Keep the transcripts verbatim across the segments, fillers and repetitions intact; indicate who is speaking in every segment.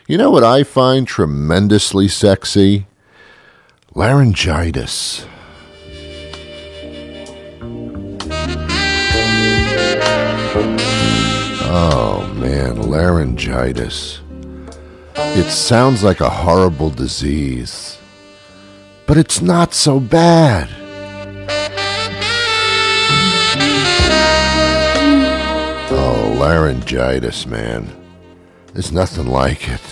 Speaker 1: You know what I find tremendously sexy? Laryngitis. Oh, man, laryngitis. It sounds like a horrible disease, but it's not so bad. Oh, laryngitis, man. There's nothing like it.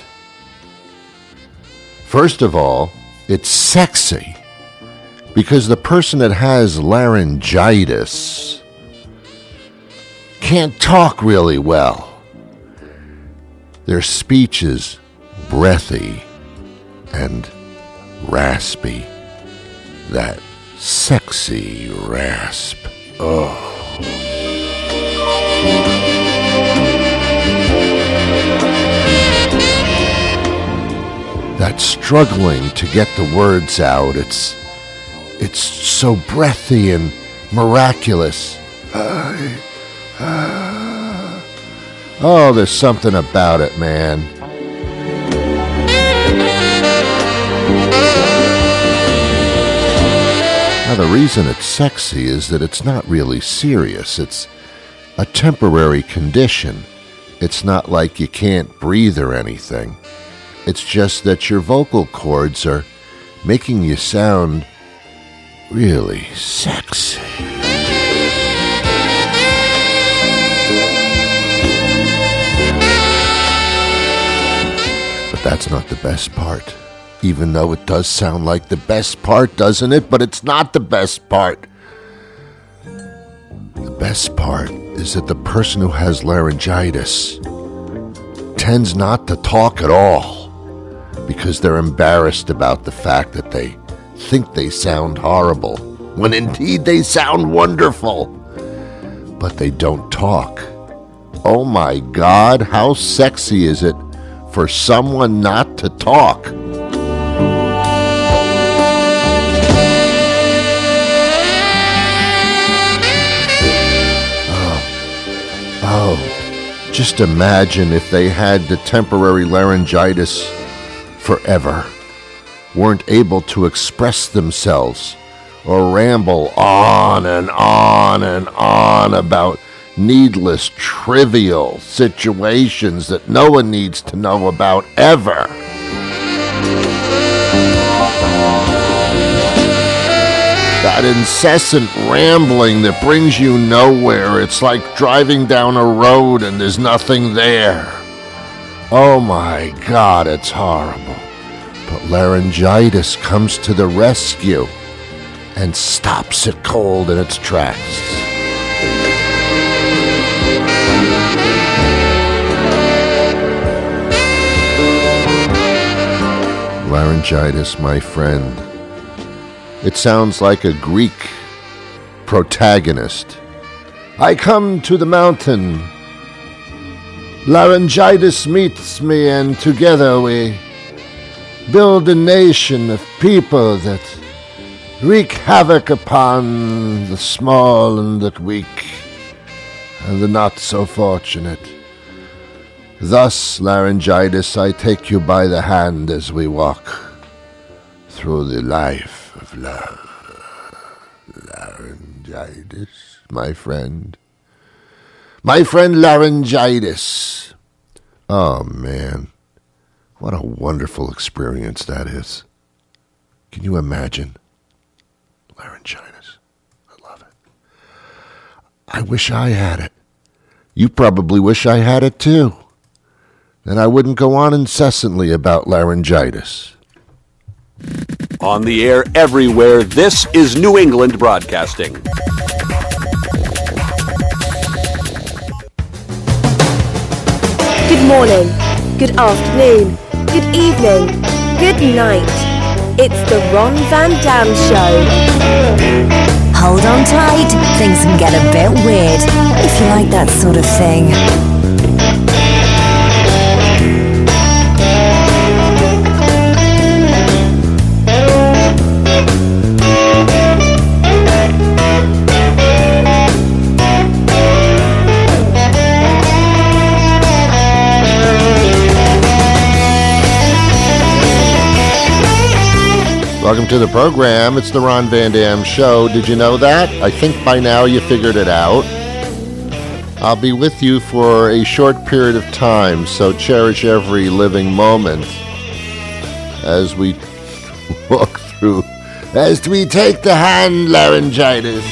Speaker 1: First of all, it's sexy because the person that has laryngitis can't talk really well. Their speech is breathy and raspy. That sexy rasp. Oh. That struggling to get the words out, it's it's so breathy and miraculous. I, uh, oh, there's something about it, man. Now, the reason it's sexy is that it's not really serious. It's a temporary condition. It's not like you can't breathe or anything. It's just that your vocal cords are making you sound really sexy. But that's not the best part. Even though it does sound like the best part, doesn't it? But it's not the best part. The best part is that the person who has laryngitis tends not to talk at all because they're embarrassed about the fact that they think they sound horrible, when indeed they sound wonderful. But they don't talk. Oh my God, how sexy is it for someone not to talk? Oh, oh, just imagine if they had the temporary laryngitis forever, weren't able to express themselves or ramble on and on and on about needless, trivial situations that no one needs to know about ever. That incessant rambling that brings you nowhere. It's like driving down a road and there's nothing there. Oh my God, it's horrible. But laryngitis comes to the rescue and stops it cold in its tracks. Laryngitis, my friend. It sounds like a Greek protagonist. I come to the mountain. Laryngitis meets me, and together we build a nation of people that wreak havoc upon the small and the weak and the not so fortunate. Thus, laryngitis, I take you by the hand as we walk through the life of love. Laryngitis, my friend. My friend laryngitis. Oh, man. What a wonderful experience that is. Can you imagine? Laryngitis. I love it. I wish I had it. You probably wish I had it too. Then I wouldn't go on incessantly about laryngitis.
Speaker 2: On the air everywhere, this is New England Broadcasting.
Speaker 3: Good morning, good afternoon, good evening, good night. It's the Ron Van Dam Show.
Speaker 4: Hold on tight, things can get a bit weird, if you like that sort of thing.
Speaker 1: Welcome to the program. It's the Ron Van Dam Show. Did you know that? I think by now you figured it out. I'll be with you for a short period of time, so cherish every living moment as we walk through, as we take the hand laryngitis.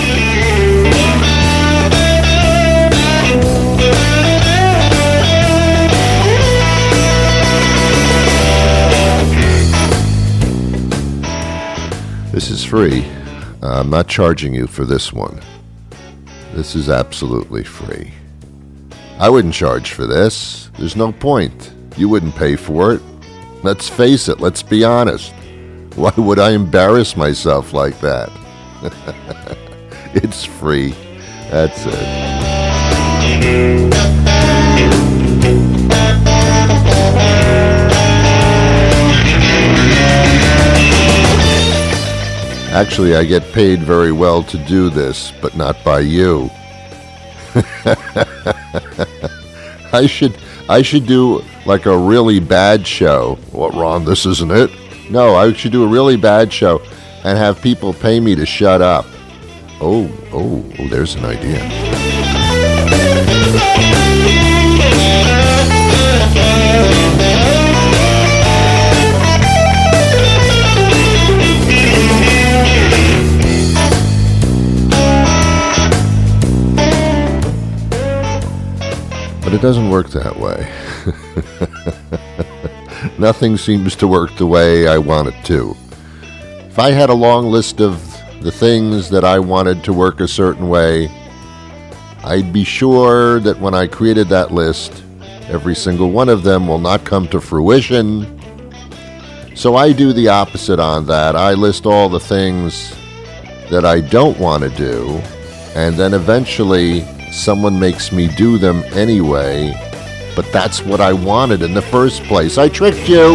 Speaker 1: This is free. Uh, I'm not charging you for this one. This is absolutely free. I wouldn't charge for this. There's no point. You wouldn't pay for it. Let's face it. Let's be honest. Why would I embarrass myself like that? It's free. That's it. Actually, I get paid very well to do this, but not by you. I should I should do like a really bad show. What, Ron, this isn't it? No, I should do a really bad show and have people pay me to shut up. Oh, oh, oh, there's an idea. But it doesn't work that way. Nothing seems to work the way I want it to. If I had a long list of the things that I wanted to work a certain way, I'd be sure that when I created that list, every single one of them will not come to fruition. So I do the opposite on that. I list all the things that I don't want to do, and then eventually someone makes me do them anyway, but that's what I wanted in the first place. I tricked you.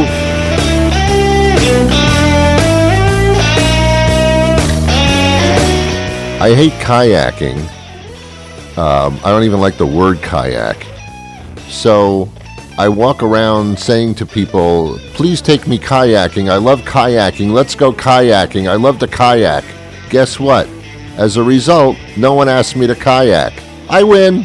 Speaker 1: I hate kayaking. Um, I don't even like the word kayak. So I walk around saying to people, please take me kayaking. I love kayaking. Let's go kayaking. I love to kayak. Guess what? As a result, no one asked me to kayak. I win.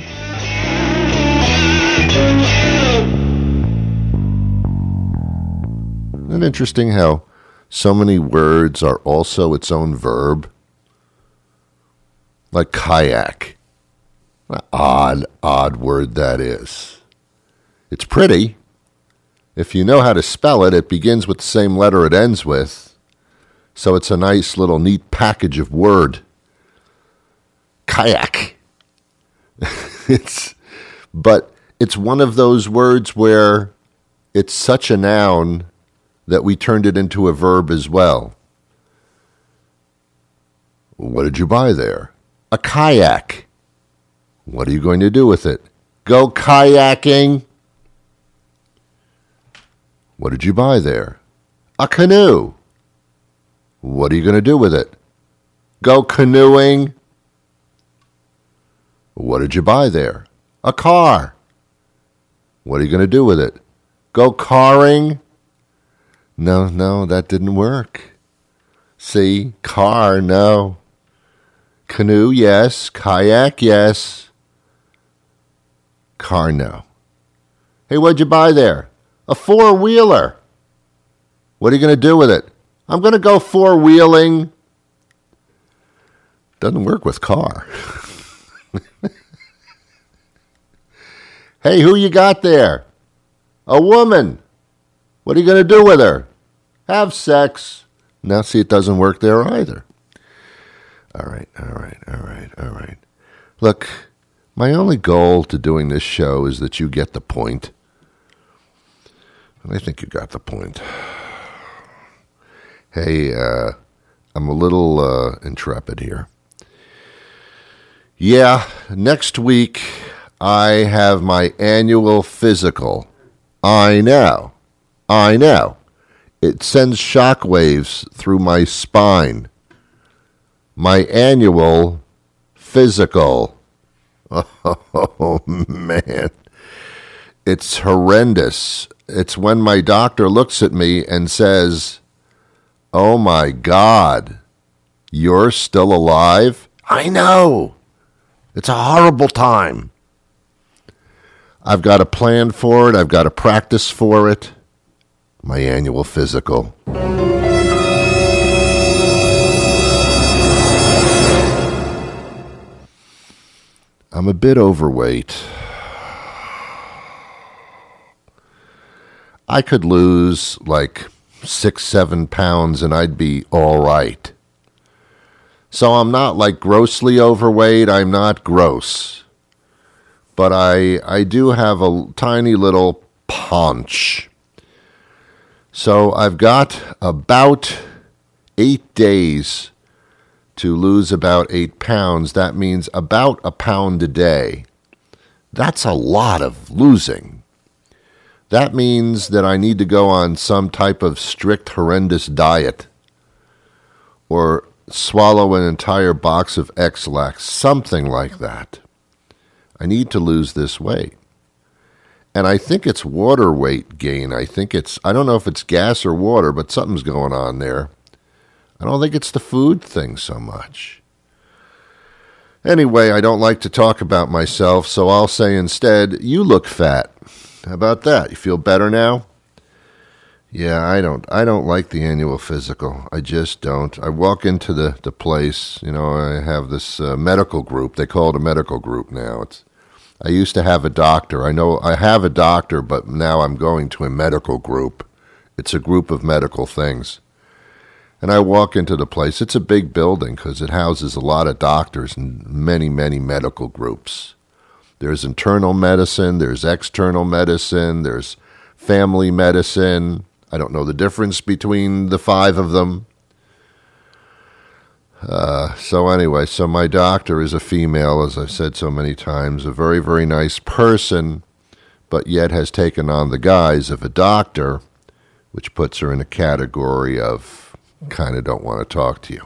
Speaker 1: Isn't it interesting how so many words are also its own verb? Like kayak. What an odd, odd word that is. It's pretty. If you know how to spell it, it begins with the same letter it ends with. So it's a nice little neat package of word. Kayak. It's, but it's one of those words where it's such a noun that we turned it into a verb as well. What did you buy there? A kayak. What are you going to do with it? Go kayaking. What did you buy there? A canoe. What are you going to do with it? Go canoeing. What did you buy there? A car. What are you going to do with it? Go carring? No, no, that didn't work. See, car, no. Canoe, yes. Kayak, yes. Car, no. Hey, what'd you buy there? A four-wheeler. What are you going to do with it? I'm going to go four-wheeling. Doesn't work with car. Hey, who you got there? A woman. What are you going to do with her? Have sex. Now, see, it doesn't work there either. All right, all right, all right, all right. Look, my only goal to doing this show is that you get the point. And I think you got the point. Hey, uh, I'm a little uh, intrepid here. Yeah, next week I have my annual physical. I know. I know. It sends shockwaves through my spine. My annual physical. Oh, man. It's horrendous. It's when my doctor looks at me and says, Oh my God. You're still alive? I know. It's a horrible time. I've got a plan for it. I've got a practice for it. My annual physical. I'm a bit overweight. I could lose like six, seven pounds and I'd be all right. So I'm not like grossly overweight. I'm not gross. But I I do have a tiny little paunch. So I've got about eight days to lose about eight pounds. That means about a pound a day. That's a lot of losing. That means that I need to go on some type of strict, horrendous diet or swallow an entire box of X-Lax, something like that. I need to lose this weight. And I think it's water weight gain. I think it's, I don't know if it's gas or water, but something's going on there. I don't think it's the food thing so much. Anyway, I don't like to talk about myself, so I'll say instead, you look fat. How about that? You feel better now? Yeah, I don't I don't like the annual physical. I just don't. I walk into the, the place, you know, I have this uh, medical group. They call it a medical group now. It's I used to have a doctor. I know I have a doctor, but now I'm going to a medical group. It's a group of medical things. And I walk into the place. It's a big building because it houses a lot of doctors and many, many medical groups. There's internal medicine, there's external medicine, there's family medicine. I don't know the difference between the five of them. Uh, so anyway, so my doctor is a female, as I've said so many times, a very, very nice person, but yet has taken on the guise of a doctor, which puts her in a category of kind of don't want to talk to you.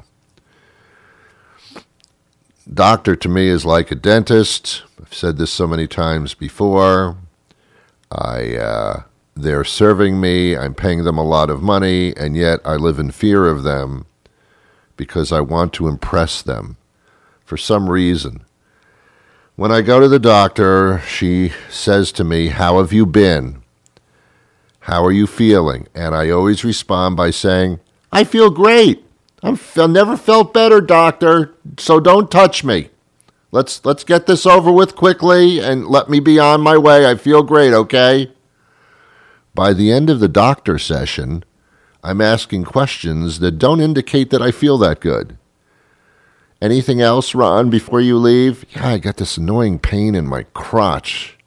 Speaker 1: Doctor to me is like a dentist. I've said this so many times before. I, uh, they're serving me. I'm paying them a lot of money, and yet I live in fear of them because I want to impress them for some reason. When I go to the doctor, she says to me, "How have you been? How are you feeling?" And I always respond by saying, "I feel great. I'm, I've never felt better, doctor, so don't touch me. Let's let's get this over with quickly and let me be on my way. I feel great, okay?" By the end of the doctor session, I'm asking questions that don't indicate that I feel that good. "Anything else, Ron, before you leave?" "Yeah, I got this annoying pain in my crotch."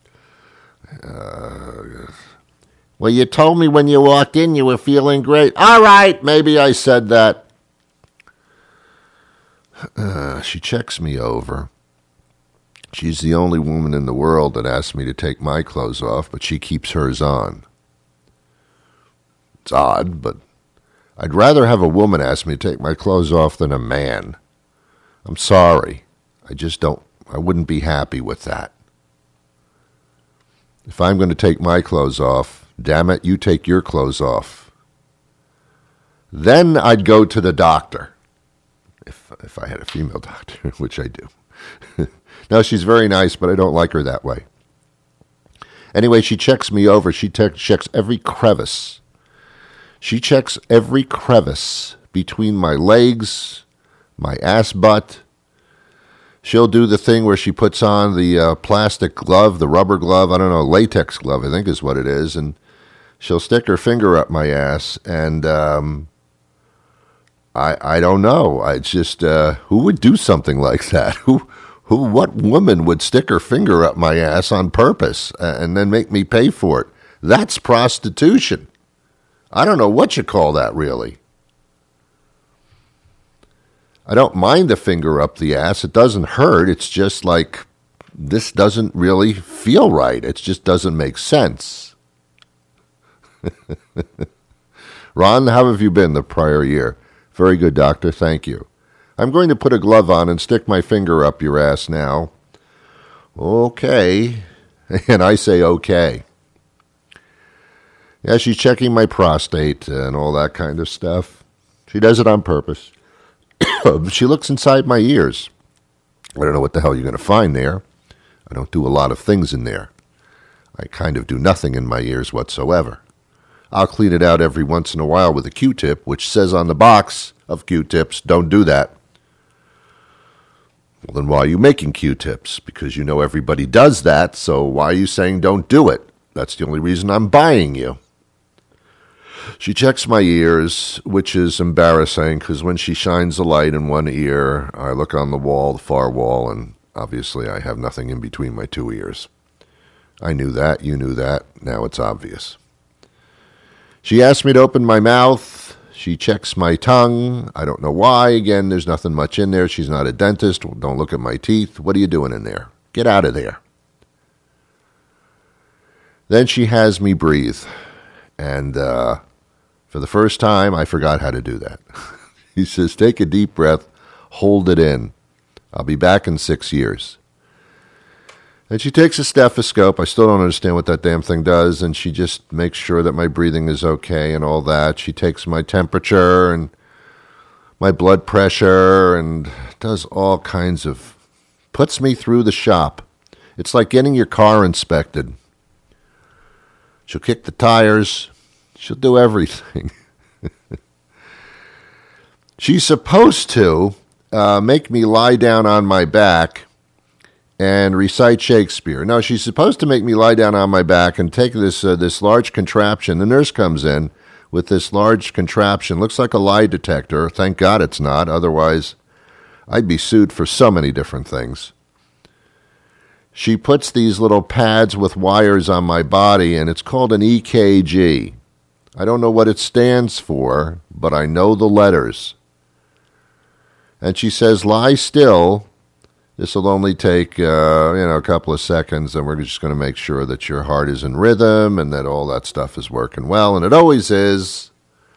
Speaker 1: Uh, "Well, you told me when you walked in you were feeling great." "All right, maybe I said that." Uh, she checks me over. She's the only woman in the world that asks me to take my clothes off, but she keeps hers on. It's odd, but I'd rather have a woman ask me to take my clothes off than a man. I'm sorry. I just don't, I wouldn't be happy with that. If I'm going to take my clothes off, damn it, you take your clothes off. Then I'd go to the doctor. If if I had a female doctor, which I do. No, she's very nice, but I don't like her that way. Anyway, she checks me over. She te- checks every crevice. She checks every crevice between my legs, my ass butt. She'll do the thing where she puts on the uh, plastic glove, the rubber glove, I don't know, latex glove, I think is what it is, and she'll stick her finger up my ass, and um, I I don't know. I just, uh, who would do something like that? Who, who, what woman would stick her finger up my ass on purpose and then make me pay for it? That's prostitution. I don't know what you call that, really. I don't mind the finger up the ass. It doesn't hurt. It's just like, this doesn't really feel right. It just doesn't make sense. Ron, how have you been the prior year? Very good, doctor. Thank you. I'm going to put a glove on and stick my finger up your ass now. Okay. And I say okay. Yeah, she's checking my prostate and all that kind of stuff. She does it on purpose. She looks inside my ears. I don't know what the hell you're going to find there. I don't do a lot of things in there. I kind of do nothing in my ears whatsoever. I'll clean it out every once in a while with a Q-tip, which says on the box of Q-tips, don't do that. Well, then why are you making Q-tips? Because you know everybody does that, so why are you saying don't do it? That's the only reason I'm buying you. She checks my ears, which is embarrassing, because when she shines the light in one ear, I look on the wall, the far wall, and obviously I have nothing in between my two ears. I knew that, you knew that, now it's obvious. She asked me to open my mouth. She checks my tongue. I don't know why. Again, there's nothing much in there. She's not a dentist. Don't look at my teeth. What are you doing in there? Get out of there. Then she has me breathe. And uh, for the first time, I forgot how to do that. He says, take a deep breath, hold it in. I'll be back in six years. And she takes a stethoscope. I still don't understand what that damn thing does. And she just makes sure that my breathing is okay and all that. She takes my temperature and my blood pressure and does all kinds of, puts me through the shop. It's like getting your car inspected. She'll kick the tires. She'll do everything. She's supposed to uh, make me lie down on my back and recite Shakespeare. No, she's supposed to make me lie down on my back and take this uh, this large contraption. The nurse comes in with this large contraption. Looks like a lie detector. Thank God it's not. Otherwise, I'd be sued for so many different things. She puts these little pads with wires on my body, and it's called an E K G. I don't know what it stands for, but I know the letters. And she says, lie still. This will only take, uh, you know, a couple of seconds, and we're just going to make sure that your heart is in rhythm and that all that stuff is working well, and it always is.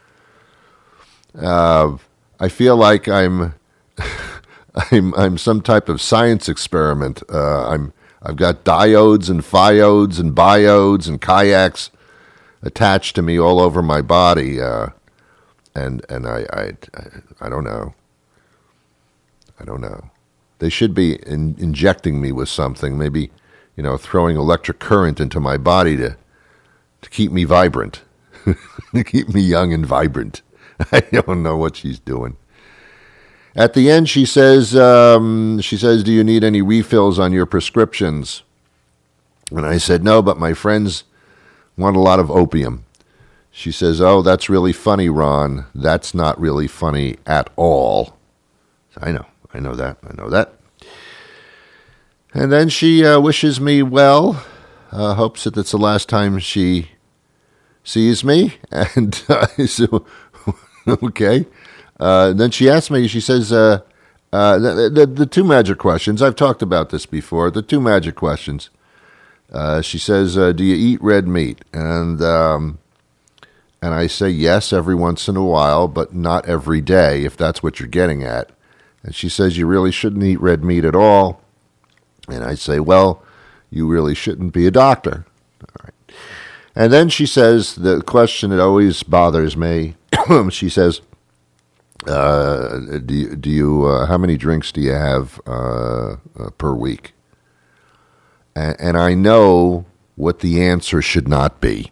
Speaker 1: Uh, I feel like I'm, I'm, I'm some type of science experiment. Uh, I'm, I've got diodes and phiodes and biodes and kayaks attached to me all over my body, uh, and and I, I, I, I don't know. I don't know. They should be in, injecting me with something, maybe, you know, throwing electric current into my body to to keep me vibrant, to keep me young and vibrant. I don't know what she's doing. At the end, she says, um, she says, do you need any refills on your prescriptions? And I said, no, but my friends want a lot of opium. She says, oh, that's really funny, Ron. That's not really funny at all. I know. I know that. I know that. And then she uh, wishes me well, uh, hopes that it's the last time she sees me. And uh, so, okay. Uh, then she asks me, she says, uh, uh, the, the, the two magic questions. I've talked about this before. The two magic questions. Uh, she says, uh, do you eat red meat? And um, and I say yes every once in a while, but not every day, if that's what you're getting at. And she says, you really shouldn't eat red meat at all. And I say, well, you really shouldn't be a doctor. All right. And then she says, the question that always bothers me, she says, uh, do you, do you uh, how many drinks do you have uh, uh, per week? And, and I know what the answer should not be.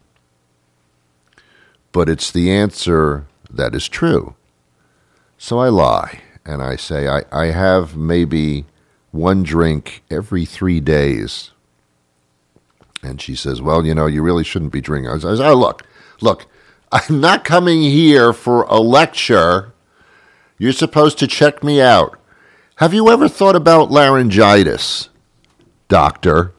Speaker 1: But it's the answer that is true. So I lie. And I say, I, I have maybe one drink every three days. And she says, well, you know, you really shouldn't be drinking. I say, oh, look, look, I'm not coming here for a lecture. You're supposed to check me out. Have you ever thought about laryngitis, doctor?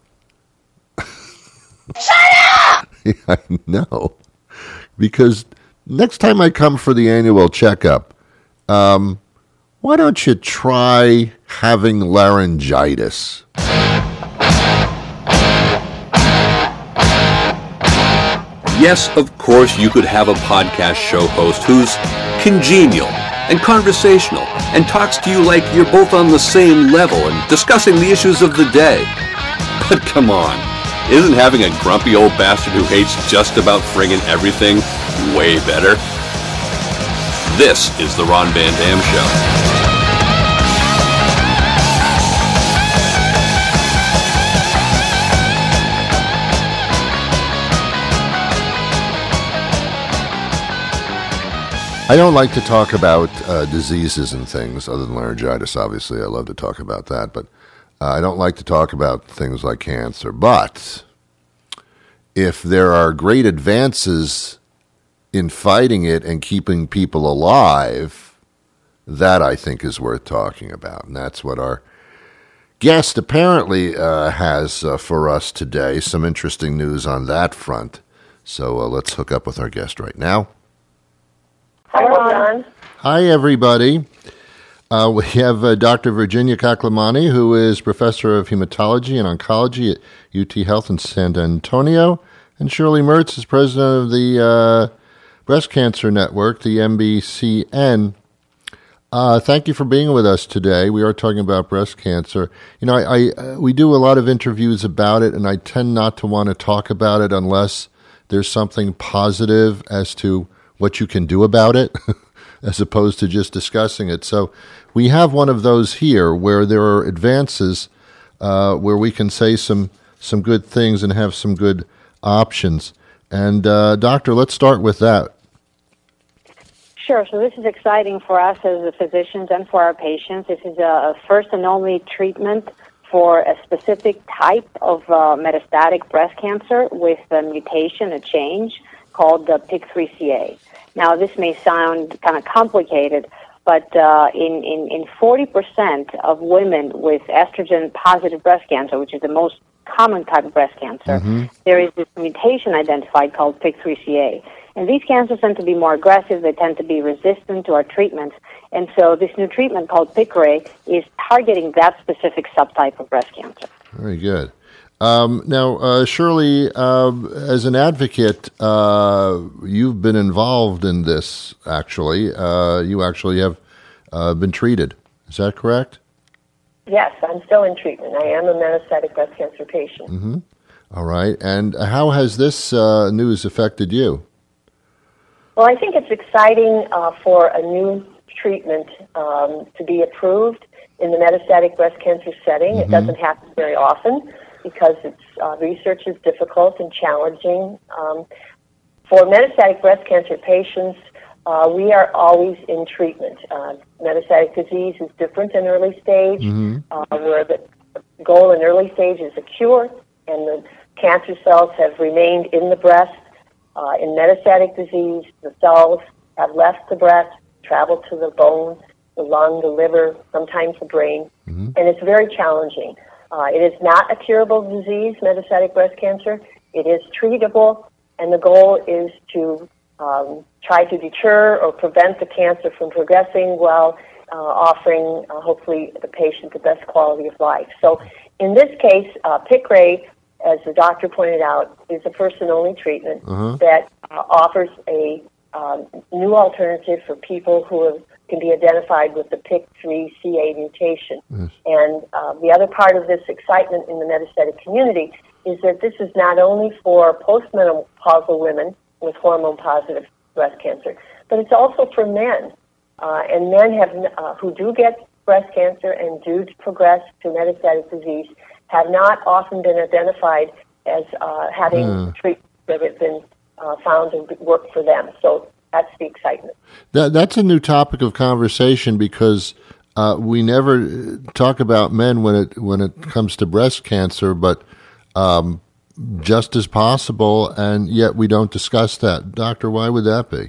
Speaker 5: Shut up!
Speaker 1: I know. Because next time I come for the annual checkup, um... why don't you try having laryngitis?
Speaker 2: Yes, of course, you could have a podcast show host who's congenial and conversational and talks to you like you're both on the same level and discussing the issues of the day. But come on, isn't having a grumpy old bastard who hates just about friggin' everything way better? This is The Ron Van Dam Show.
Speaker 1: I don't like to talk about uh, diseases and things other than laryngitis. Obviously, I love to talk about that, but uh, I don't like to talk about things like cancer. But if there are great advances in fighting it and keeping people alive, that I think is worth talking about. And that's what our guest apparently uh, has uh, for us today. Some interesting news on that front. So uh, let's hook up with our guest right now.
Speaker 5: Hi, Ron.
Speaker 1: Hi, everybody. Uh, we have uh, Doctor Virginia Kaklamani, who is Professor of Hematology and Oncology at U T Health in San Antonio, and Shirley Mertz is President of the uh, Breast Cancer Network, the M B C N. Uh, thank you for being with us today. We are talking about breast cancer. You know, I, I uh, we do a lot of interviews about it, and I tend not to want to talk about it unless there's something positive as to what you can do about it, as opposed to just discussing it. So we have one of those here where there are advances uh, where we can say some some good things and have some good options. And uh, Doctor, let's start with that.
Speaker 5: Sure. So this is exciting for us as the physicians and for our patients. This is a first and only treatment for a specific type of uh, metastatic breast cancer with a mutation, a change called the P I K three C A. Now, this may sound kind of complicated, but uh, in, in, in forty percent of women with estrogen-positive breast cancer, which is the most common type of breast cancer, mm-hmm. there is this mutation identified called P I K three C A. And these cancers tend to be more aggressive. They tend to be resistant to our treatments. And so this new treatment called Piqray is targeting that specific subtype of breast cancer.
Speaker 1: Very good. Um, now, uh, Shirley, uh, as an advocate, uh, you've been involved in this, actually. Uh, you actually have uh, been treated. Is that correct?
Speaker 6: Yes, I'm still in treatment. I am a metastatic breast cancer patient.
Speaker 1: Mm-hmm. All right. And how has this uh, news affected you?
Speaker 6: Well, I think it's exciting uh, for a new treatment um, to be approved in the metastatic breast cancer setting. Mm-hmm. It doesn't happen very often, because it's, uh, research is difficult and challenging. Um, for metastatic breast cancer patients, uh, we are always in treatment. Uh, metastatic disease is different in early stage, mm-hmm. uh, where the goal in early stage is a cure, and the cancer cells have remained in the breast. Uh, in metastatic disease, the cells have left the breast, traveled to the bone, the lung, the liver, sometimes the brain, mm-hmm. and it's very challenging. Uh, it is not a curable disease, metastatic breast cancer. It is treatable, and the goal is to um, try to deter or prevent the cancer from progressing while uh, offering, uh, hopefully, the patient the best quality of life. So in this case, uh, Piqray, as the doctor pointed out, is the first and only treatment uh-huh. that uh, offers a um, new alternative for people who have can be identified with the P I K three C A mutation. Yes. And uh, the other part of this excitement in the metastatic community is that this is not only for postmenopausal women with hormone-positive breast cancer, but it's also for men. Uh, and men have uh, who do get breast cancer and do progress to metastatic disease have not often been identified as uh, having mm. treatments that have been uh, found and work for them. So that's the excitement.
Speaker 1: That, that's a new topic of conversation, because uh, we never talk about men when it when it comes to breast cancer, but um, just as possible, and yet we don't discuss that. Doctor, why would that be?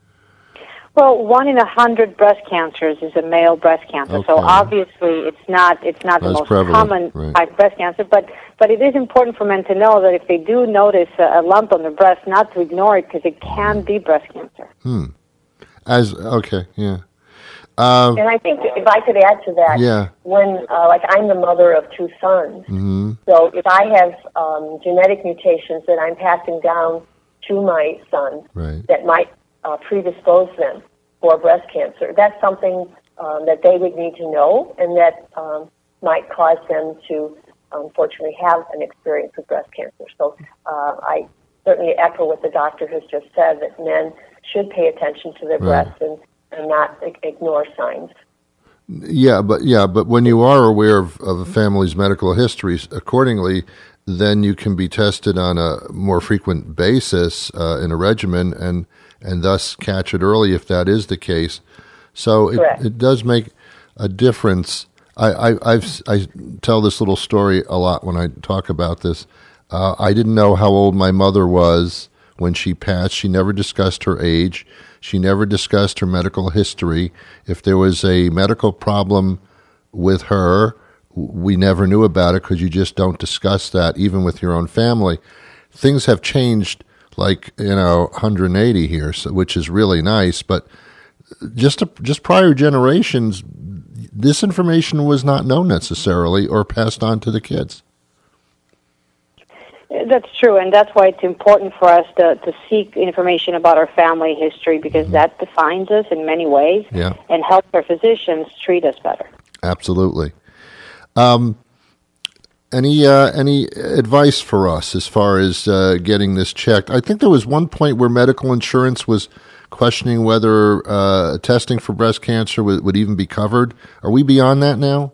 Speaker 5: Well, one in a hundred breast cancers is a male breast cancer, okay. So obviously it's not it's not
Speaker 1: That's
Speaker 5: the most
Speaker 1: prevalent.
Speaker 5: common
Speaker 1: Right.
Speaker 5: type breast cancer, but but it is important for men to know that if they do notice a, a lump on the breast, not to ignore it, because it can be breast cancer.
Speaker 1: Hmm. As okay, yeah. Uh,
Speaker 6: and I think if I could add to that,
Speaker 1: yeah.
Speaker 6: when uh, like I'm the mother of two sons,
Speaker 1: mm-hmm.
Speaker 6: so if I have um, genetic mutations that I'm passing down to my sons
Speaker 1: right.
Speaker 6: that might uh, predispose them for breast cancer, that's something um, that they would need to know, and that um, might cause them to unfortunately have an experience with breast cancer. So uh, I certainly echo what the doctor has just said, that men should pay attention to their
Speaker 1: right.
Speaker 6: breasts and and not ig- ignore signs.
Speaker 1: Yeah, but yeah, but when you are aware of, of a family's medical histories accordingly, then you can be tested on a more frequent basis uh, in a regimen, and and thus catch it early if that is the case. So it, it does make a difference. I, I I've I tell this little story a lot when I talk about this. Uh, I didn't know how old my mother was when she passed. She never discussed her age. She never discussed her medical history. If there was a medical problem with her, we never knew about it because you just don't discuss that, even with your own family. Things have changed, like, you know, one hundred eighty here, so, which is really nice. But just to, just prior generations, this information was not known necessarily or passed on to the kids.
Speaker 5: That's true, and that's why it's important for us to, to seek information about our family history, because mm-hmm. that defines us in many ways
Speaker 1: yeah.
Speaker 5: and helps our physicians treat us better.
Speaker 1: Absolutely. Um, any uh, any advice for us as far as uh, getting this checked? I think there was one point where medical insurance was questioning whether uh, testing for breast cancer would, would even be covered. Are we beyond that now?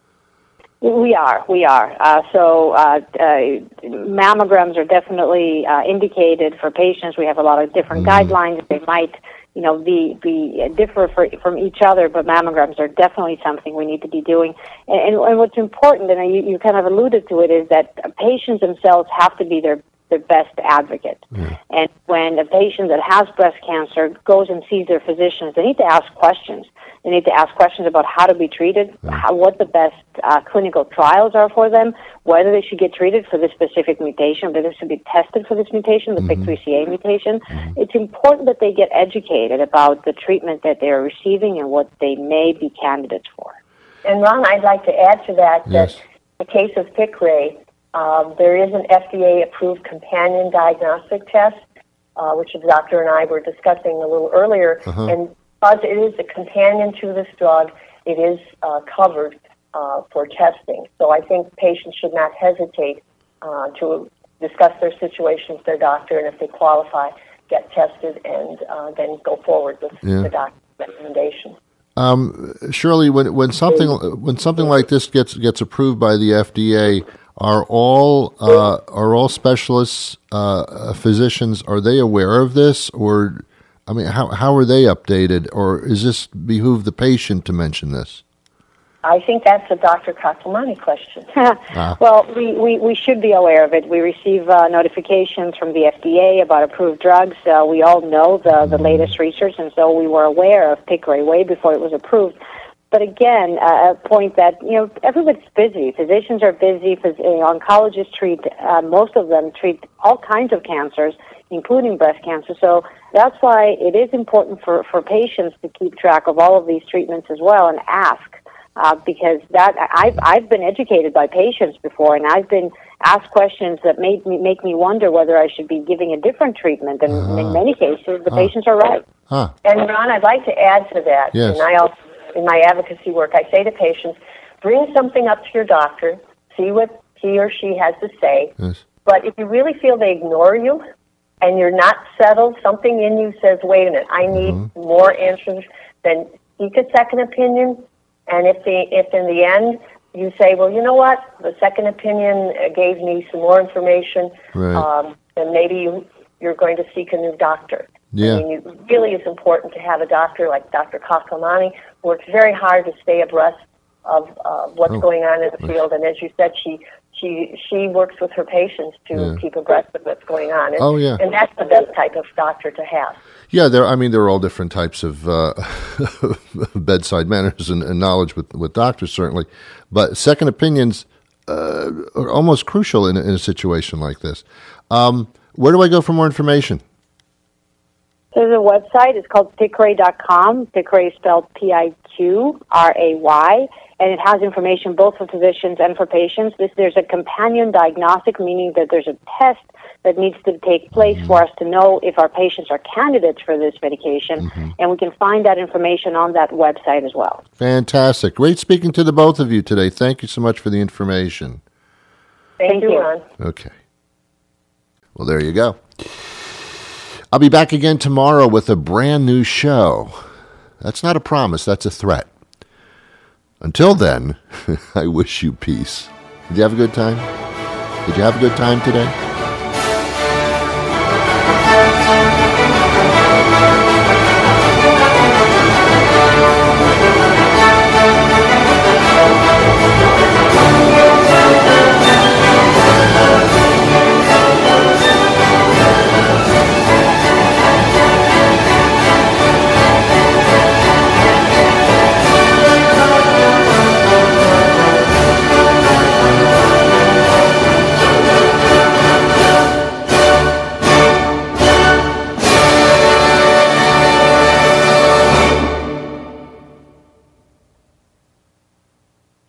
Speaker 5: We are, we are. Uh, so uh, uh, mammograms are definitely uh, indicated for patients. We have a lot of different mm. guidelines. They might, you know, be, be differ for, from each other, but mammograms are definitely something we need to be doing. And, and, and what's important, and you, you kind of alluded to it, is that patients themselves have to be their their best advocate. Mm. And when a patient that has breast cancer goes and sees their physicians, they need to ask questions. They need to ask questions about how to be treated, how, what the best uh, clinical trials are for them, whether they should get treated for this specific mutation, whether they should be tested for this mutation, the mm-hmm. P I K three C A mutation. Mm-hmm. It's important that they get educated about the treatment that they're receiving and what they may be candidates for.
Speaker 6: And Ron, I'd like to add to that
Speaker 1: yes.
Speaker 6: that in the case of Piqray, um, there is an F D A-approved companion diagnostic test, uh, which the doctor and I were discussing a little earlier, uh-huh. and because it is a companion to this drug, it is uh, covered uh, for testing. So I think patients should not hesitate uh, to discuss their situation with their doctor, and if they qualify, get tested and uh, then go forward with
Speaker 1: yeah.
Speaker 6: the doctor's recommendation.
Speaker 1: Um, Shirley, when when something when something like this gets gets approved by the F D A, are all uh, are all specialists, uh, physicians, are they aware of this, or? I mean, how how are they updated, or is this behoove the patient to mention this?
Speaker 6: I think that's a Doctor Kakamani question.
Speaker 5: ah. Well, we, we, we should be aware of it. We receive uh, notifications from the F D A about approved drugs. Uh, we all know the, the latest research, and so we were aware of Piqray way before it was approved. But again, uh, a point that, you know, everybody's busy. Physicians are busy. Phys- oncologists treat, uh, most of them treat all kinds of cancers, including breast cancer. So that's why it is important for, for patients to keep track of all of these treatments as well and ask, uh, because that I've I've been educated by patients before, and I've been asked questions that made me make me wonder whether I should be giving a different treatment. And uh-huh. in many cases, the uh-huh. patients are right.
Speaker 1: Huh.
Speaker 6: And Ron, I'd like to add to that.
Speaker 1: Yes.
Speaker 6: And I also, in my advocacy work, I say to patients, bring something up to your doctor, see what he or she has to say.
Speaker 1: Yes.
Speaker 6: But if you really feel they ignore you, and you're not settled, something in you says, wait a minute, I need mm-hmm. more answers, then seek a second opinion. And if the if in the end you say, well, you know what, the second opinion gave me some more information,
Speaker 1: right.
Speaker 6: um, then maybe you, you're going to seek a new doctor.
Speaker 1: Yeah.
Speaker 6: I mean, it really is important to have a doctor like Doctor Kakamani, who works very hard to stay abreast of uh, what's
Speaker 1: oh.
Speaker 6: going on in the field. And as you said, she She she works with her patients to
Speaker 1: yeah.
Speaker 6: keep abreast of what's going on. And,
Speaker 1: oh, yeah.
Speaker 6: and that's the best type of doctor to have.
Speaker 1: Yeah, there. I mean, there are all different types of uh, bedside manners and, and knowledge with, with doctors, certainly. But second opinions uh, are almost crucial in, in a situation like this. Um, where do I go for more information?
Speaker 5: There's a website. It's called Piqray dot com. Piqray is spelled P I Q R A Y. And it has information both for physicians and for patients. This, there's a companion diagnostic, meaning that there's a test that needs to take place mm-hmm. for us to know if our patients are candidates for this medication. Mm-hmm. And we can find that information on that website as well.
Speaker 1: Fantastic. Great speaking to the both of you today. Thank you so much for the information.
Speaker 6: Thank,
Speaker 5: Thank
Speaker 6: you,
Speaker 5: you,
Speaker 6: Ron.
Speaker 1: Okay. Well, there you go. I'll be back again tomorrow with a brand new show. That's not a promise, that's a threat. Until then, I wish you peace. Did you have a good time? Did you have a good time today?